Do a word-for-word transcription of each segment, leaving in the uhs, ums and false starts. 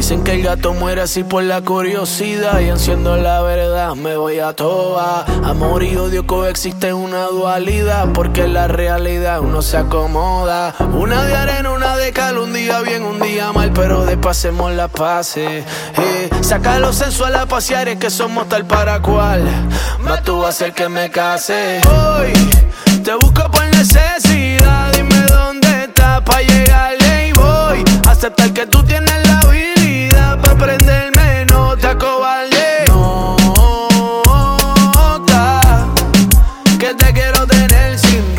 Dicen que el gato muere así por la curiosidad, y enciendo la verdad, me voy a toa. Amor y odio coexisten en una dualidad, porque en la realidad uno se acomoda. Una de arena, una de cal, un día bien, un día mal, pero después hacemos las paces. Eh, saca lo sensual a pasear, es que somos tal para cual. Más tú vas a hacer que me case. Hoy te busco por necesidad, dime dónde estás pa' llegarle y voy a aceptar que tú tienes la habilidad pa' prenderme, no te acobarde. Nota que te quiero tener sin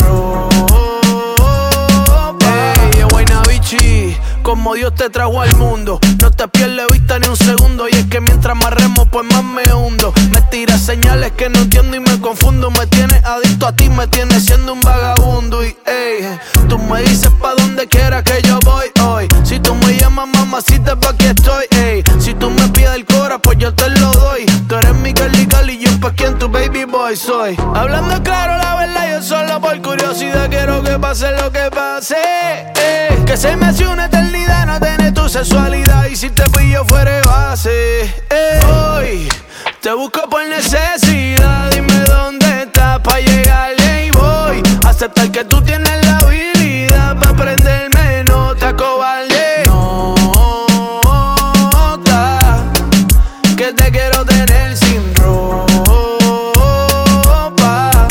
ropa. Ey, Guaynabichi, como Dios te trajo al mundo, no te pierdes vista ni un segundo. Y es que mientras más remo, pues más me hundo. Me tiras señales que no entiendo y me confundo. Me tienes adicto a ti, me tienes siendo un vagabundo. Y ey, tú me dices pa' donde quiera que yo voy hoy. Si tú me llamas mamacita, pa' aquí estoy. Ey, si tú me pides el cora, pues yo te lo doy. Tú eres mi girly girl y yo pa' quien tu baby boy soy. Hablando claro, la verdad, yo solo por curiosidad quiero que pase lo que pase. Ey, que se me hace una eternidad no tener tu sexualidad, y si te pillo fuera de base. Ey, hoy te busco por necesidad, dime dónde estás pa' llegarle y voy a aceptar que tú tienes la habilidad pa' prenderme, no te acobarde. Nota que te quiero tener sin ropa.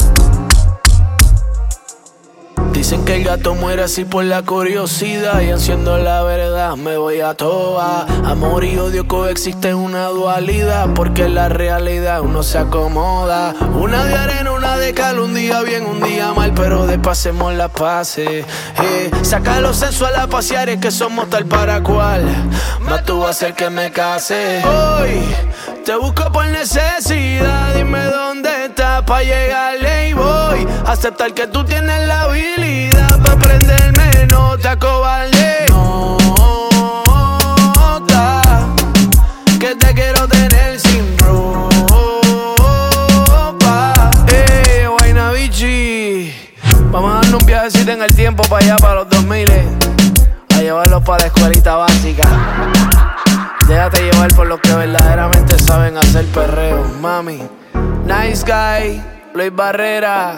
Dicen que el gato muere así por la curiosidad, y enciendo la verdad, me voy a toa. Amor y odio coexisten en una dualidad, porque en la realidad uno se acomoda. Una de arena, una de cal, un día bien, un día mal, pero después hacemos las paces. Eh, saca lo sensual a pasear, es que somos tal para cual. Más tú vas a hacer que me case. Hoy te busco por necesidad, dime dónde estás pa' llegarle y voy a aceptar que tú tienes la habilidad pa' prenderme, no te acobarde. Nota que te quiero tener sin ropa. Ey, Guaynabichi, vamos a darnos un viajecito en el tiempo para allá, para los dos mil, a llevarlos para la escuelita básica. Déjate llevar por los que verdaderamente saben hacer perreo, mami. Nice Guy, Luis Barrera.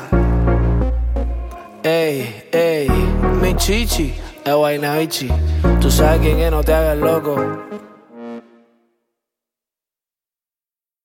Ey, ey, mi chichi, es Guaynabichi. Tú sabes quién es, no te hagas loco.